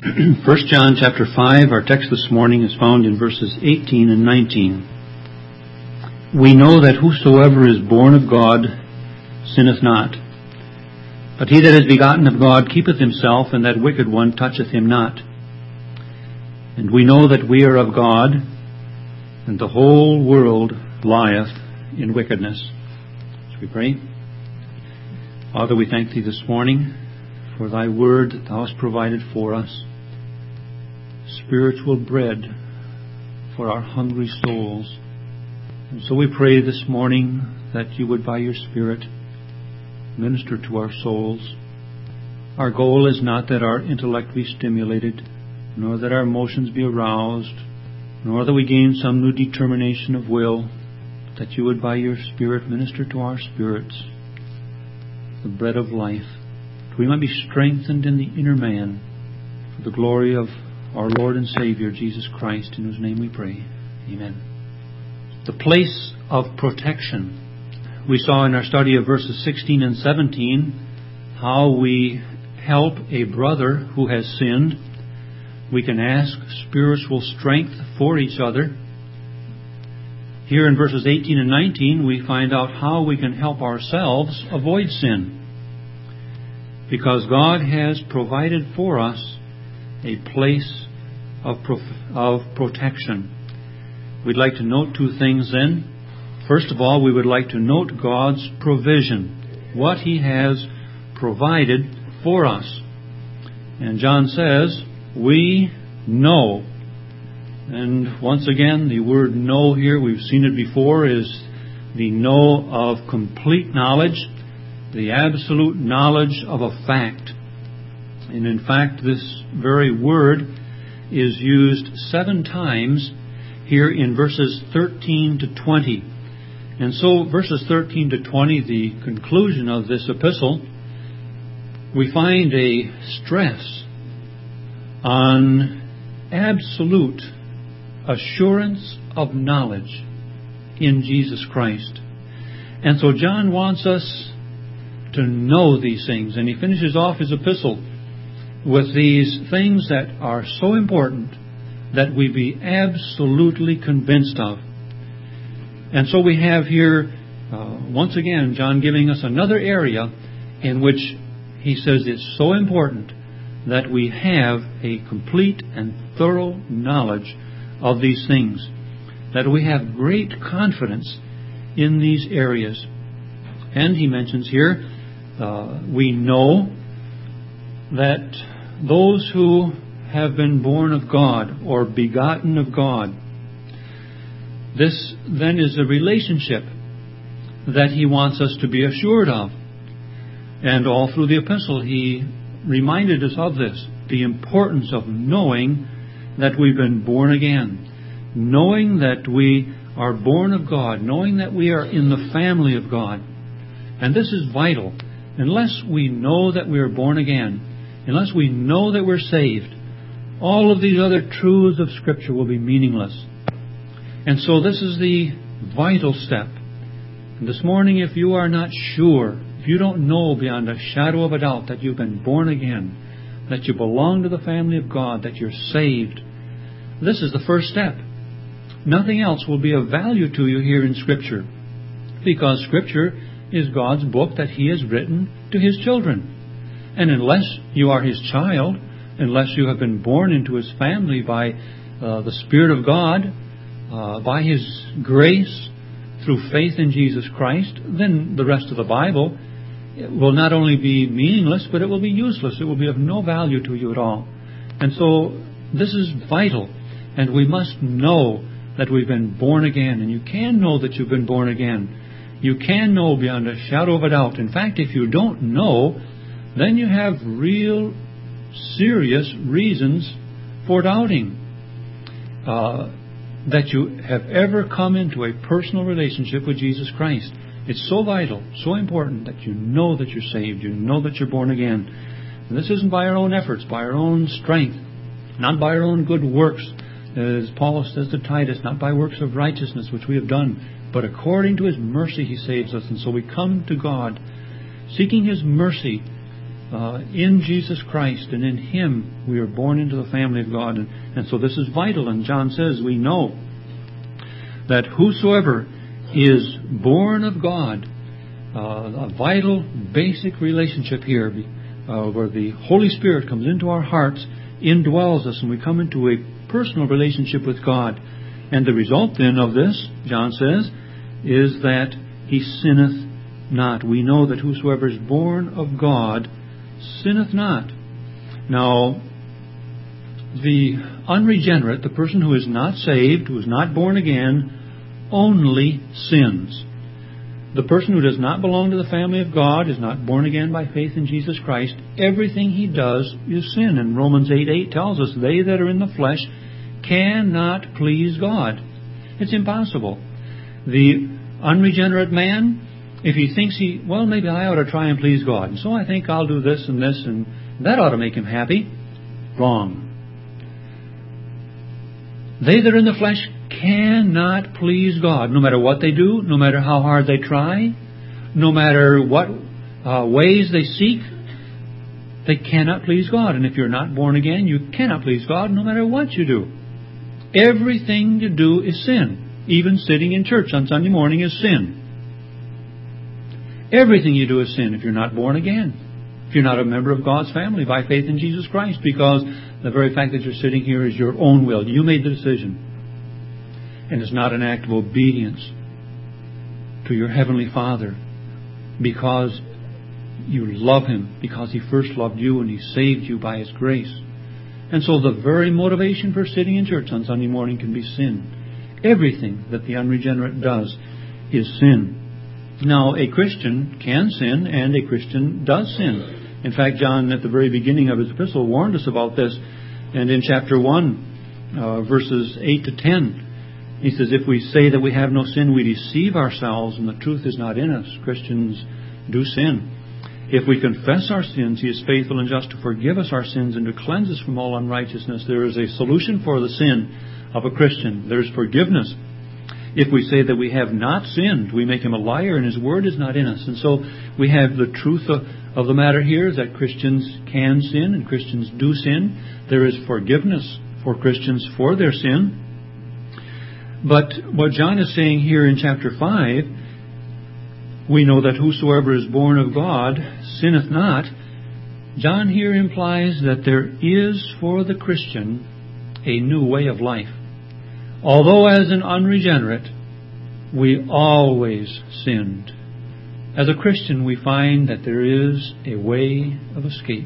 1 John chapter 5, our text this morning is found in verses 18 and 19. We know that whosoever is born of God sinneth not. But he that is begotten of God keepeth himself, and that wicked one toucheth him not. And we know that we are of God, and the whole world lieth in wickedness. Shall we pray? Father, we thank Thee this morning for Thy word that Thou hast provided for us. Spiritual bread for our hungry souls. And so we pray this morning that You would, by Your Spirit, minister to our souls. Our goal is not that our intellect be stimulated, nor that our emotions be aroused, nor that we gain some new determination of will, but that You would, by Your Spirit, minister to our spirits the bread of life, that we might be strengthened in the inner man for the glory of our Lord and Savior, Jesus Christ, in whose name we pray. Amen. The place of protection. We saw in our study of verses 16 and 17 how we help a brother who has sinned. We can ask spiritual strength for each other. Here in verses 18 and 19 we find out how we can help ourselves avoid sin. Because God has provided for us a place of protection. We'd like to note two things then. First of all, we would like to note God's provision, what He has provided for us. And John says, we know. And once again, the word know here, we've seen it before, is the know of complete knowledge, the absolute knowledge of a fact. And in fact, this very word is used 7 times here in verses 13 to 20. And so verses 13 to 20, the conclusion of this epistle, we find a stress on absolute assurance of knowledge in Jesus Christ. And so John wants us to know these things. And he finishes off his epistle with these things that are so important that we be absolutely convinced of. And so we have here, once again, John giving us another area in which he says it's so important that we have a complete and thorough knowledge of these things, that we have great confidence in these areas. And he mentions here, we know that those who have been born of God or begotten of God, this then is a relationship that he wants us to be assured of. And all through the epistle he reminded us of this, the importance of knowing that we've been born again, knowing that we are born of God, knowing that we are in the family of God. And this is vital. Unless we know that we are born again, unless we know that we're saved, all of these other truths of Scripture will be meaningless. And so this is the vital step. And this morning, if you are not sure, if you don't know beyond a shadow of a doubt that you've been born again, that you belong to the family of God, that you're saved, this is the first step. Nothing else will be of value to you here in Scripture, because Scripture is God's book that He has written to His children. And unless you are His child, unless you have been born into His family by the Spirit of God, by His grace, through faith in Jesus Christ, then the rest of the Bible will not only be meaningless, but it will be useless. It will be of no value to you at all. And so this is vital. And we must know that we've been born again. And you can know that you've been born again. You can know beyond a shadow of a doubt. In fact, if you don't know, then you have real serious reasons for doubting that you have ever come into a personal relationship with Jesus Christ. It's so vital, so important that you know that you're saved, you know that you're born again. And this isn't by our own efforts, by our own strength, not by our own good works, as Paul says to Titus, not by works of righteousness which we have done, but according to His mercy He saves us. And so we come to God seeking His mercy in Jesus Christ, and in Him we are born into the family of God. And so this is vital. And John says we know that whosoever is born of God, a vital, basic relationship here, where the Holy Spirit comes into our hearts, indwells us, and we come into a personal relationship with God. And the result then of this, John says, is that he sinneth not. We know that whosoever is born of God sinneth not. Now, the unregenerate, the person who is not saved, who is not born again, only sins. The person who does not belong to the family of God, is not born again by faith in Jesus Christ, everything he does is sin. And Romans 8:8 tells us, they that are in the flesh cannot please God. It's impossible. The unregenerate man, if he thinks maybe I ought to try and please God, and so I think I'll do this, and that ought to make him happy. Wrong. They that are in the flesh cannot please God, no matter what they do, no matter how hard they try, no matter what ways they seek. They cannot please God. And if you're not born again, you cannot please God no matter what you do. Everything you do is sin. Even sitting in church on Sunday morning is sin. Everything you do is sin if you're not born again. If you're not a member of God's family by faith in Jesus Christ, because the very fact that you're sitting here is your own will. You made the decision. And it's not an act of obedience to your Heavenly Father because you love Him, because He first loved you and He saved you by His grace. And so the very motivation for sitting in church on Sunday morning can be sin. Everything that the unregenerate does is sin. Now, a Christian can sin, and a Christian does sin. In fact, John, at the very beginning of his epistle, warned us about this. And in chapter 1, verses 8 to 10, he says, if we say that we have no sin, we deceive ourselves, and the truth is not in us. Christians do sin. If we confess our sins, He is faithful and just to forgive us our sins and to cleanse us from all unrighteousness. There is a solution for the sin of a Christian. There is forgiveness. If we say that we have not sinned, we make Him a liar and His word is not in us. And so we have the truth of the matter here is that Christians can sin and Christians do sin. There is forgiveness for Christians for their sin. But what John is saying here in chapter 5, we know that whosoever is born of God sinneth not. John here implies that there is for the Christian a new way of life. Although as an unregenerate, we always sinned. As a Christian, we find that there is a way of escape.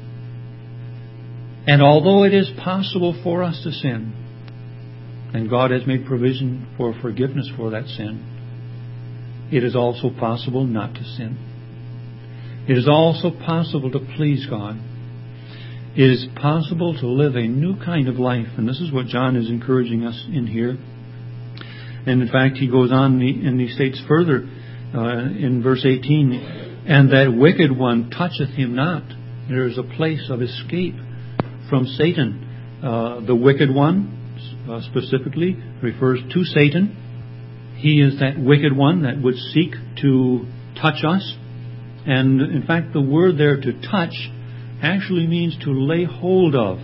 And although it is possible for us to sin, and God has made provision for forgiveness for that sin, it is also possible not to sin. It is also possible to please God. It is possible to live a new kind of life. And this is what John is encouraging us in here. And in fact, he goes on and he states further in verse 18, and that wicked one toucheth him not. There is a place of escape from Satan. The wicked one specifically refers to Satan. He is that wicked one that would seek to touch us. And in fact, the word there to touch actually means to lay hold of.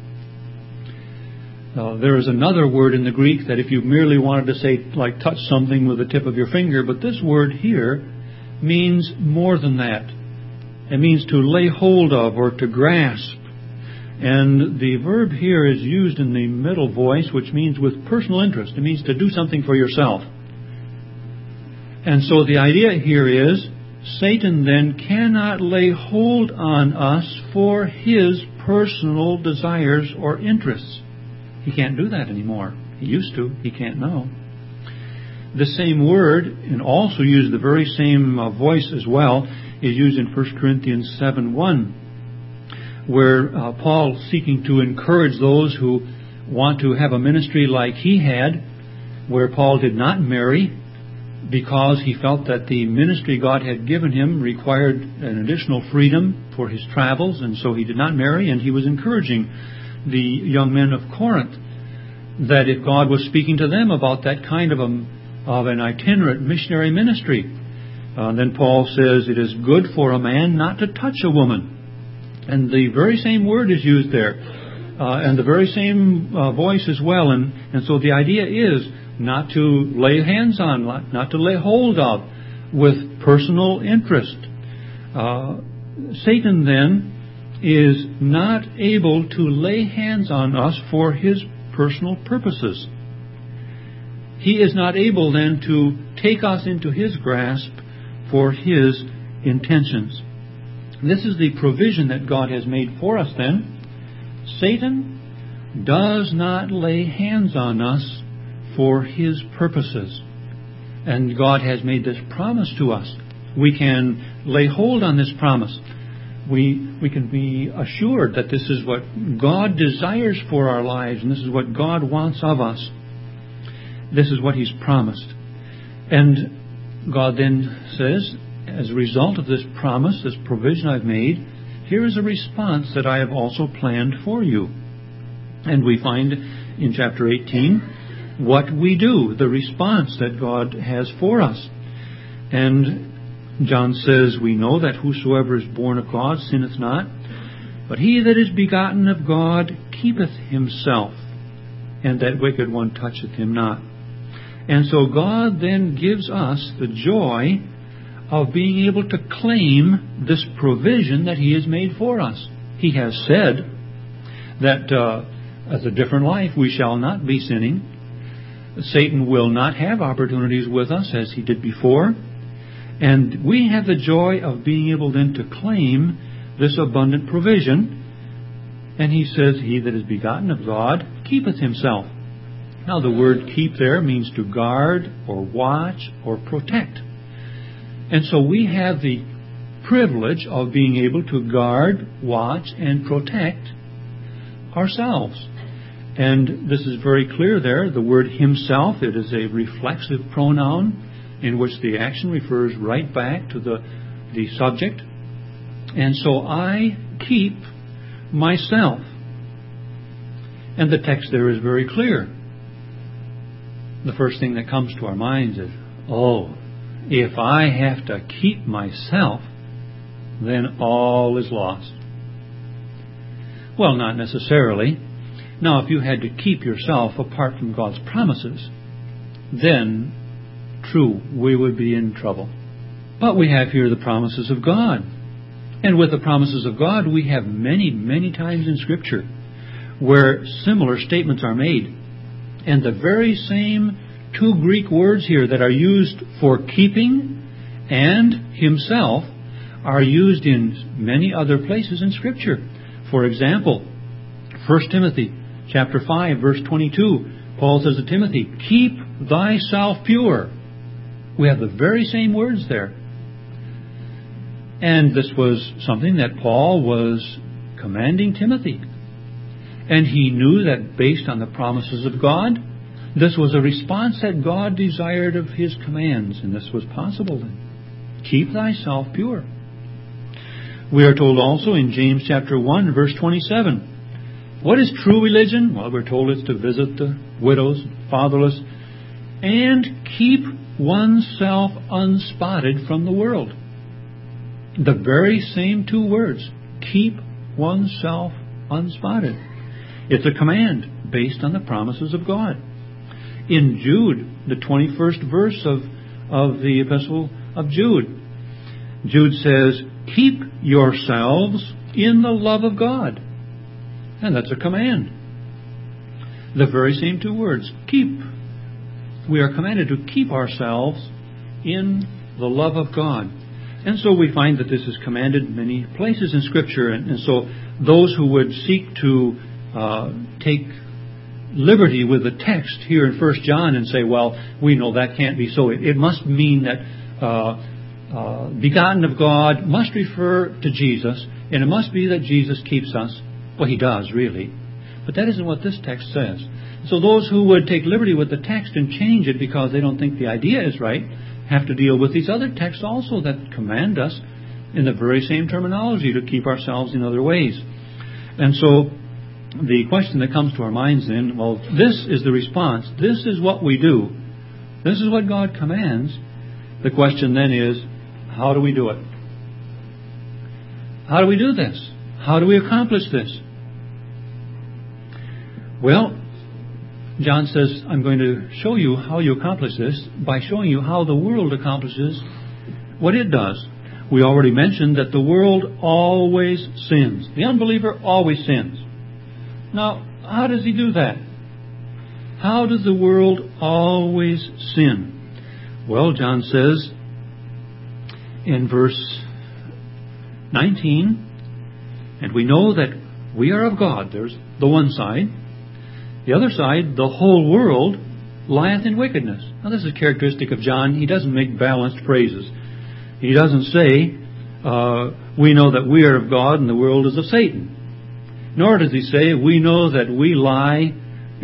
There is another word in the Greek that if you merely wanted to say, like, touch something with the tip of your finger, but this word here means more than that. It means to lay hold of or to grasp. And the verb here is used in the middle voice, which means with personal interest. It means to do something for yourself. And so the idea here is, Satan then cannot lay hold on us for his personal desires or interests. He can't do that anymore. He used to. He can't now. The same word, and also used the very same voice as well, is used in 1 Corinthians 7:1, where Paul, seeking to encourage those who want to have a ministry like he had, where Paul did not marry, because he felt that the ministry God had given him required an additional freedom for his travels, and so he did not marry. And he was encouraging the young men of Corinth that if God was speaking to them about that kind of an itinerant missionary ministry, then Paul says it is good for a man not to touch a woman. And the very same word is used there, and the very same voice as well. And so the idea is not to lay hands on, not to lay hold of with personal interest. Satan then is not able to lay hands on us for his personal purposes. He is not able then to take us into his grasp for his intentions. This is the provision that God has made for us then. Satan does not lay hands on us for his purposes. And God has made this promise to us. We can lay hold on this promise. We can be assured that this is what God desires for our lives, and this is what God wants of us. This is what He's promised. And God then says, as a result of this promise, this provision I've made, here is a response that I have also planned for you. And we find in chapter 18 what we do, the response that God has for us. And John says, we know that whosoever is born of God sinneth not, but he that is begotten of God keepeth himself, and that wicked one toucheth him not. And so God then gives us the joy of being able to claim this provision that He has made for us. He has said that as a different life we shall not be sinning. Satan will not have opportunities with us as he did before. And we have the joy of being able then to claim this abundant provision. And He says, he that is begotten of God keepeth himself. Now the word keep there means to guard or watch or protect. And so we have the privilege of being able to guard, watch, and protect ourselves. And this is very clear there. The word himself, it is a reflexive pronoun in which the action refers right back to the subject. And so I keep myself. And the text there is very clear. The first thing that comes to our minds is, if I have to keep myself, then all is lost. Well, not necessarily. Now, if you had to keep yourself apart from God's promises, then, true, we would be in trouble. But we have here the promises of God. And with the promises of God, we have many, many times in Scripture where similar statements are made. And the very same two Greek words here that are used for keeping and himself are used in many other places in Scripture. For example, 1 Timothy chapter 5, verse 22, Paul says to Timothy, keep thyself pure. We have the very same words there. And this was something that Paul was commanding Timothy. And he knew that based on the promises of God, this was a response that God desired of His commands. And this was possible then. Keep thyself pure. We are told also in James chapter 1, verse 27. What is true religion? Well, we're told it's to visit the widows, fatherless, and keep oneself unspotted from the world. The very same two words. Keep oneself unspotted. It's a command based on the promises of God. In Jude, the 21st verse of the epistle of Jude, Jude says, keep yourselves in the love of God. And that's a command. The very same two words, keep. We are commanded to keep ourselves in the love of God. And so we find that this is commanded in many places in Scripture. And so those who would seek to take liberty with the text here in 1 John and say, well, we know that can't be so. It must mean that begotten of God must refer to Jesus, and it must be that Jesus keeps us. Well, He does, really. But that isn't what this text says. So those who would take liberty with the text and change it because they don't think the idea is right have to deal with these other texts also that command us in the very same terminology to keep ourselves in other ways. And so the question that comes to our minds then, well, this is the response. This is what we do. This is what God commands. The question then is, how do we do it? How do we do this? How do we accomplish this? Well, John says, I'm going to show you how you accomplish this by showing you how the world accomplishes what it does. We already mentioned that the world always sins. The unbeliever always sins. Now, how does he do that? How does the world always sin? Well, John says in verse 19, and we know that we are of God. There's the one side. The other side, the whole world lieth in wickedness. Now, this is characteristic of John. He doesn't make balanced phrases. He doesn't say, we know that we are of God and the world is of Satan. Nor does he say, we know that we lie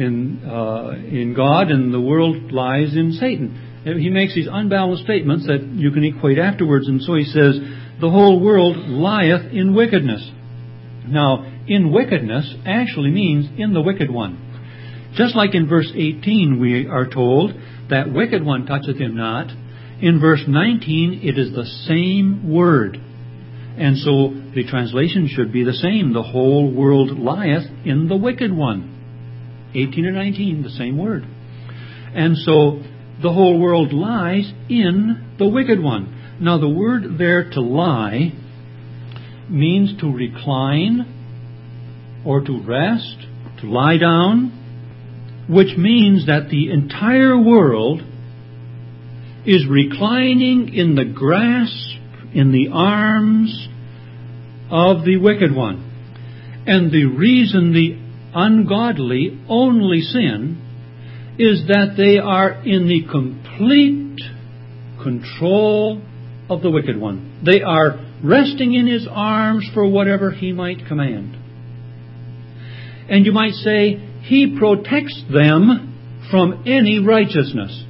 in God and the world lies in Satan. He makes these unbalanced statements that you can equate afterwards. And so he says, the whole world lieth in wickedness. Now, in wickedness actually means in the wicked one. Just like in verse 18 we are told that wicked one toucheth him not, in verse 19 it is the same word. And so the translation should be the same. The whole world lieth in the wicked one. 18 and 19, the same word. And so the whole world lies in the wicked one. Now the word there to lie means to recline or to rest, to lie down, which means that the entire world is reclining in the grasp, in the arms of the wicked one. And the reason the ungodly only sin is that they are in the complete control of the wicked one. They are resting in his arms for whatever he might command. And you might say, he protects them from any righteousness.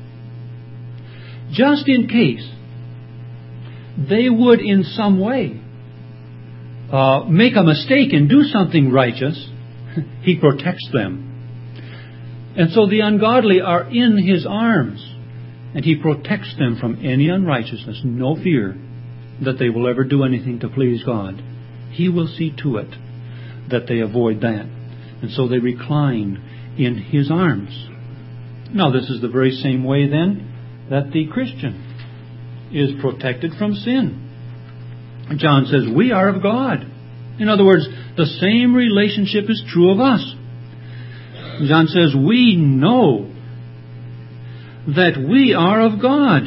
Just in case they would in some way make a mistake and do something righteous, he protects them. And so the ungodly are in his arms, and he protects them from any unrighteousness. No fear that they will ever do anything to please God. He will see to it that they avoid that. And so they recline in his arms. Now, this is the very same way, then, that the Christian is protected from sin. John says, we are of God. In other words, the same relationship is true of us. John says, we know that we are of God.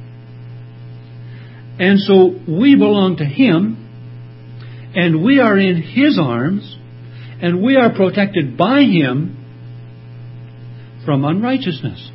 And so we belong to him, and we are in his arms, and we are protected by him from unrighteousness.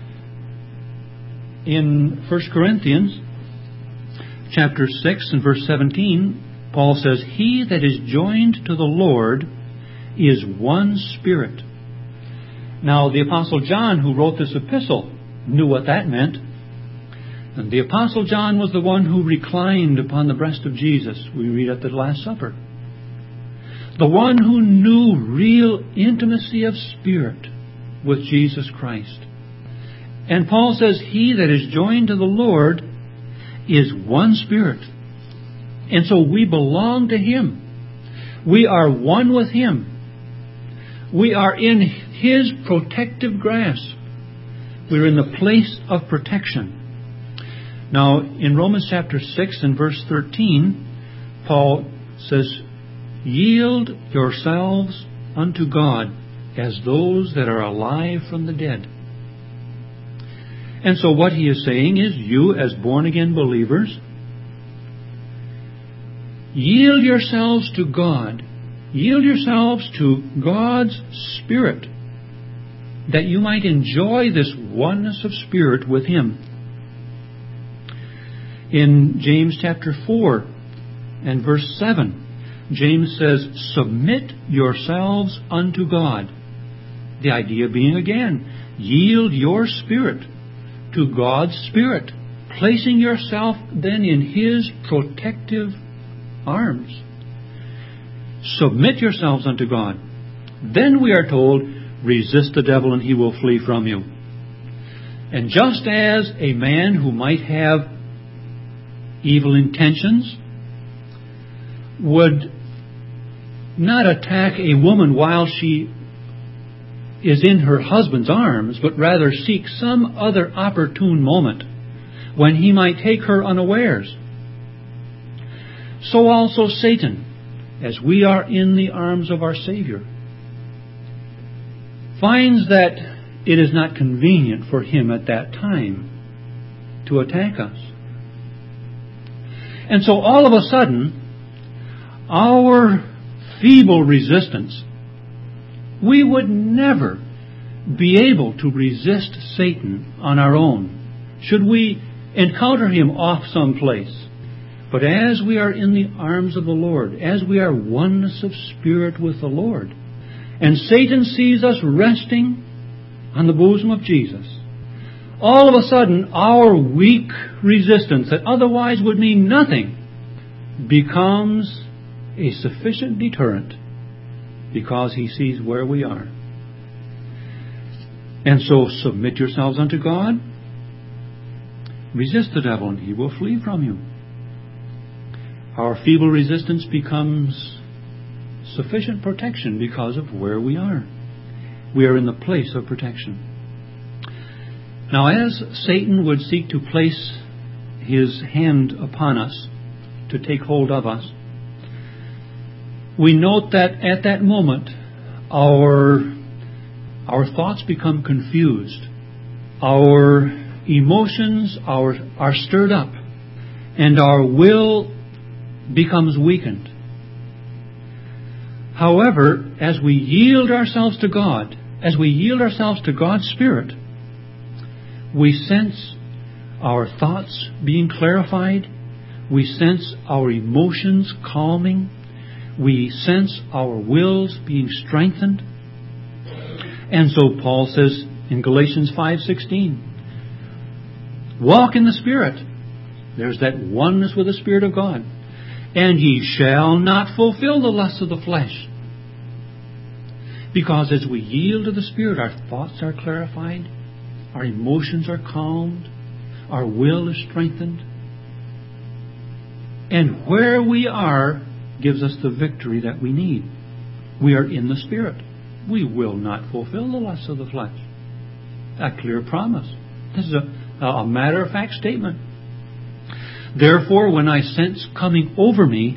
In 1 Corinthians chapter 6 and verse 17, Paul says, he that is joined to the Lord is one spirit. Now, the Apostle John, who wrote this epistle, knew what that meant. And the Apostle John was the one who reclined upon the breast of Jesus. We read at the Last Supper. The one who knew real intimacy of spirit with Jesus Christ. And Paul says, he that is joined to the Lord is one spirit. And so we belong to him. We are one with him. We are in his protective grasp. We're in the place of protection. Now, in Romans chapter 6 and verse 13, Paul says, yield yourselves unto God as those that are alive from the dead. And so what he is saying is, you as born-again believers, yield yourselves to God. Yield yourselves to God's Spirit, that you might enjoy this oneness of spirit with him. In James chapter 4 and verse 7, James says, submit yourselves unto God. The idea being, again, yield your spirit to God's Spirit, placing yourself then in his protective arms. Submit yourselves unto God. Then we are told, resist the devil and he will flee from you. And just as a man who might have evil intentions would not attack a woman while she is in her husband's arms, but rather seek some other opportune moment when he might take her unawares. So also Satan, as we are in the arms of our Savior, finds that it is not convenient for him at that time to attack us. And so all of a sudden, our feeble resistance, we would never be able to resist Satan on our own, should we encounter him off someplace. But as we are in the arms of the Lord, as we are oneness of spirit with the Lord, and Satan sees us resting on the bosom of Jesus, all of a sudden our weak resistance that otherwise would mean nothing becomes a sufficient deterrent because he sees where we are. And so submit yourselves unto God. Resist the devil and he will flee from you. Our feeble resistance becomes sufficient protection because of where we are. We are in the place of protection. Now, as Satan would seek to place his hand upon us, to take hold of us, we note that at that moment our thoughts become confused. Our emotions are stirred up, and our will becomes weakened. However, as we yield ourselves to God, as we yield ourselves to God's Spirit, we sense our thoughts being clarified. We sense our emotions calming. We sense our wills being strengthened. And so Paul says in Galatians 5:16, walk in the Spirit. There's that oneness with the Spirit of God. And ye shall not fulfill the lusts of the flesh. Because as we yield to the Spirit, our thoughts are clarified, our emotions are calmed, our will is strengthened. And where we are gives us the victory that we need. We are in the Spirit. We will not fulfill the lusts of the flesh. A clear promise. This is a matter-of-fact statement. Therefore, when I sense coming over me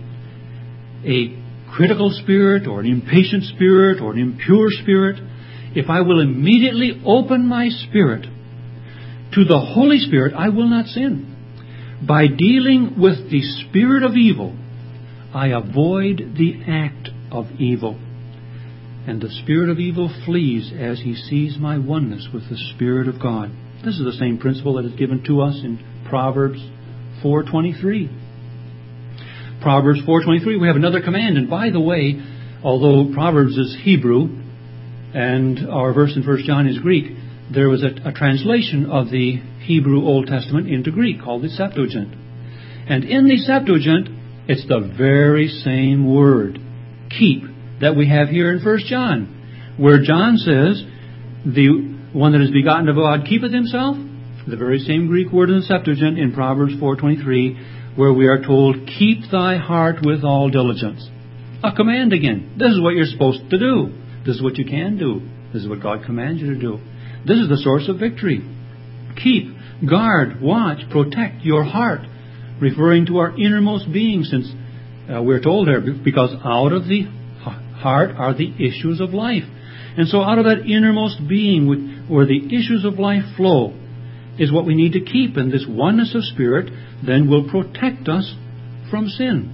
a critical spirit or an impatient spirit or an impure spirit, if I will immediately open my spirit to the Holy Spirit, I will not sin. By dealing with the spirit of evil, I avoid the act of evil. And the spirit of evil flees as he sees my oneness with the Spirit of God. This is the same principle that is given to us in Proverbs 4:23. Proverbs 4:23, we have another command. And by the way, although Proverbs is Hebrew and our verse in 1 John is Greek, there was a translation of the Hebrew Old Testament into Greek called the Septuagint. And in the Septuagint, it's the very same word, keep, that we have here in 1 John, where John says, the one that is begotten of God keepeth himself. The very same Greek word in the Septuagint in Proverbs 4:23, where we are told, keep thy heart with all diligence. A command again. This is what you're supposed to do. This is what you can do. This is what God commands you to do. This is the source of victory. Keep, guard, watch, protect your heart, referring to our innermost being, since we're told there, because out of the heart are the issues of life. And so out of that innermost being where the issues of life flow is what we need to keep. And this oneness of spirit then will protect us from sin.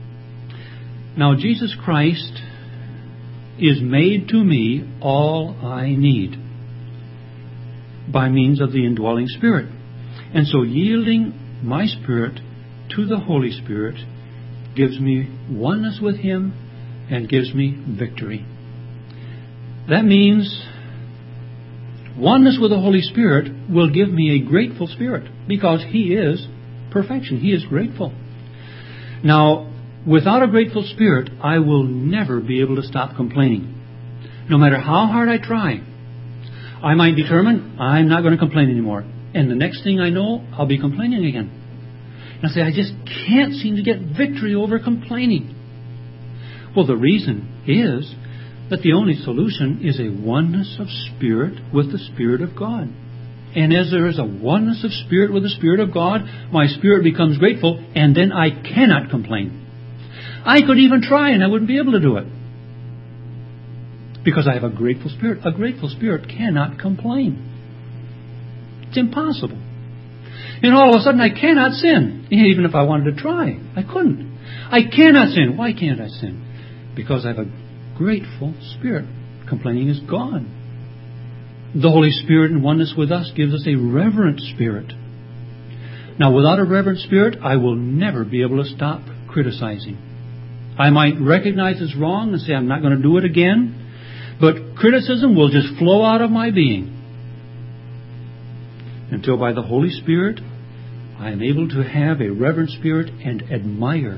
Now, Jesus Christ is made to me all I need by means of the indwelling Spirit. And so yielding my spirit to the Holy Spirit gives me oneness with Him and gives me victory. That means oneness with the Holy Spirit will give me a grateful spirit, because He is perfection. He is grateful. Now, without a grateful spirit, I will never be able to stop complaining. No matter how hard I try, I might determine I'm not going to complain anymore. And the next thing I know, I'll be complaining again. And I say, I just can't seem to get victory over complaining. Well, the reason is that the only solution is a oneness of spirit with the Spirit of God. And as there is a oneness of spirit with the Spirit of God, my spirit becomes grateful, and then I cannot complain. I could even try, and I wouldn't be able to do it. Because I have a grateful spirit. A grateful spirit cannot complain. It's impossible. And all of a sudden I cannot sin. Even if I wanted to try, I couldn't. I cannot sin. Why can't I sin? Because I have a grateful spirit. Complaining is gone. The Holy Spirit in oneness with us gives us a reverent spirit. Now, without a reverent spirit, I will never be able to stop criticizing. I might recognize it's wrong and say I'm not going to do it again, but criticism will just flow out of my being until by the Holy Spirit I am able to have a reverent spirit and admire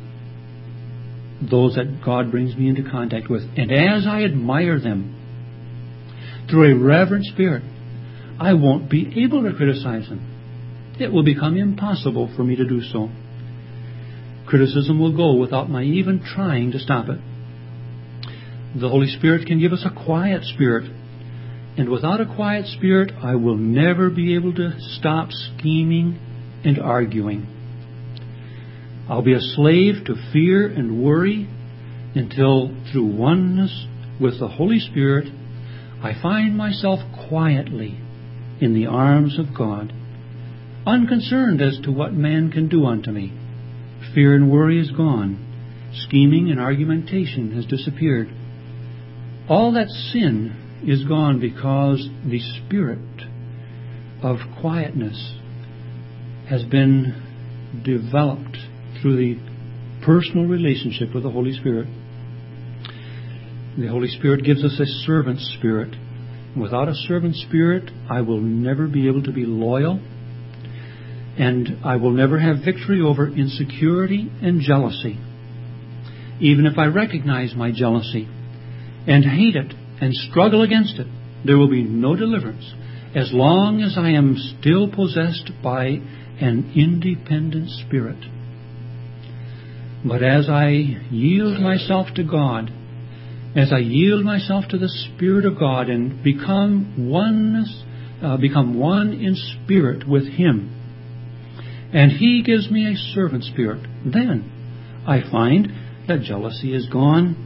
those that God brings me into contact with. And as I admire them through a reverent spirit, I won't be able to criticize them. It will become impossible for me to do so. Criticism will go without my even trying to stop it. The Holy Spirit can give us a quiet spirit. And without a quiet spirit, I will never be able to stop scheming and arguing. I'll be a slave to fear and worry until, through oneness with the Holy Spirit, I find myself quietly in the arms of God, unconcerned as to what man can do unto me. Fear and worry is gone. Scheming and argumentation has disappeared. All that sin is gone because the spirit of quietness has been developed through the personal relationship with the Holy Spirit. The Holy Spirit gives us a servant spirit. Without a servant spirit, I will never be able to be loyal, and I will never have victory over insecurity and jealousy. Even if I recognize my jealousy and hate it and struggle against it, there will be no deliverance as long as I am still possessed by an independent spirit. But as I yield myself to God, as I yield myself to the Spirit of God and become one in spirit with Him, and He gives me a servant spirit, then I find that jealousy is gone,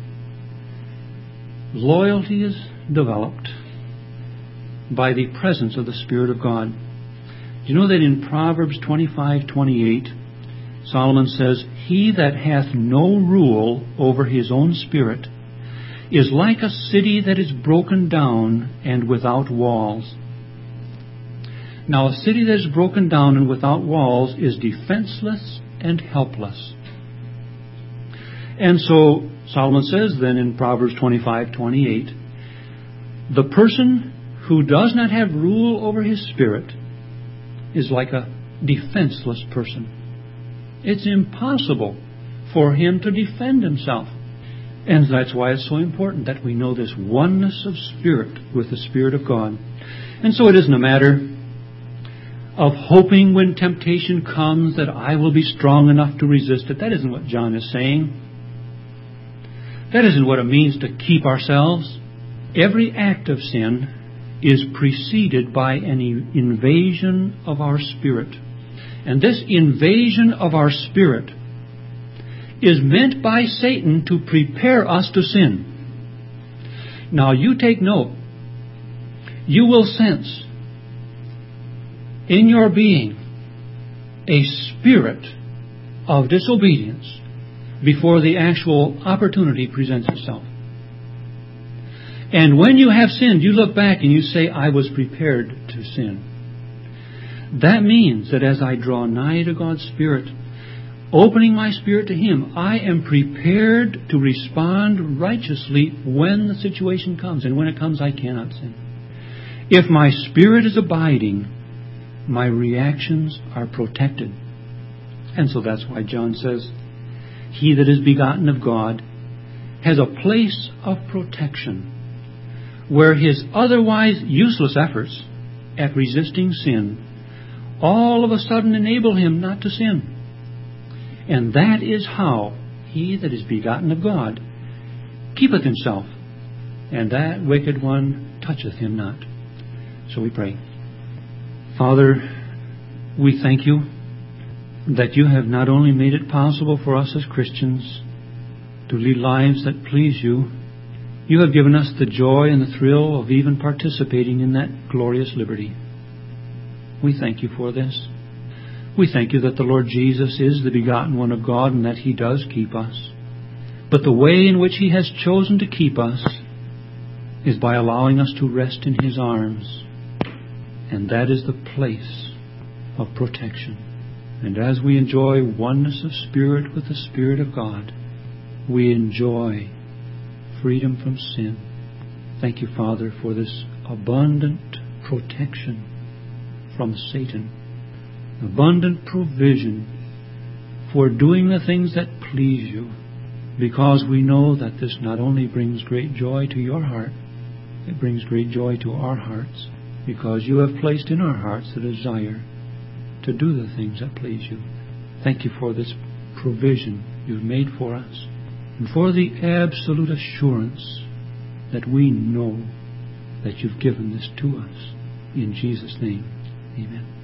loyalty is developed by the presence of the Spirit of God. Do you know that in Proverbs 25:28, Solomon says, "He that hath no rule over his own spirit is like a city that is broken down and without walls." Now, a city that is broken down and without walls is defenseless and helpless. And so Solomon says then in Proverbs 25:28, the person who does not have rule over his spirit is like a defenseless person. It's impossible for him to defend himself. And that's why it's so important that we know this oneness of spirit with the Spirit of God. And so it isn't a matter of hoping when temptation comes that I will be strong enough to resist it. That isn't what John is saying. That isn't what it means to keep ourselves. Every act of sin is preceded by an invasion of our spirit. And this invasion of our spirit is meant by Satan to prepare us to sin. Now you take note. You will sense in your being a spirit of disobedience before the actual opportunity presents itself. And when you have sinned, you look back and you say, I was prepared to sin. That means that as I draw nigh to God's Spirit, opening my spirit to Him, I am prepared to respond righteously when the situation comes. And when it comes, I cannot sin. If my spirit is abiding, my reactions are protected. And so that's why John says, he that is begotten of God has a place of protection where his otherwise useless efforts at resisting sin all of a sudden enable him not to sin. And that is how he that is begotten of God keepeth himself, and that wicked one toucheth him not. So we pray. Father, we thank you that you have not only made it possible for us as Christians to lead lives that please you, you have given us the joy and the thrill of even participating in that glorious liberty. We thank you for this. We thank you that the Lord Jesus is the begotten one of God and that he does keep us. But the way in which he has chosen to keep us is by allowing us to rest in his arms. And that is the place of protection. And as we enjoy oneness of spirit with the Spirit of God, we enjoy freedom from sin. Thank you, Father, for this abundant protection from Satan. Abundant provision for doing the things that please you, because we know that this not only brings great joy to your heart, it brings great joy to our hearts, because you have placed in our hearts the desire to do the things that please you. Thank you for this provision you've made for us, and for the absolute assurance that we know that you've given this to us. In Jesus' name, amen.